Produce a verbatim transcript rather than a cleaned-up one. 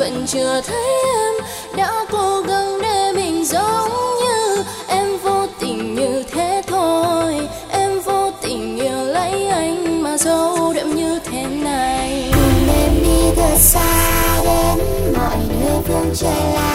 vẫn chưa thấy em. Đã cố gắng để mình giống như em, vô tình như thế thôi. Em vô tình yêu lấy anh mà dấu đậm như thế này. Cùng em đi thật xa đến mọi nơi phương trời.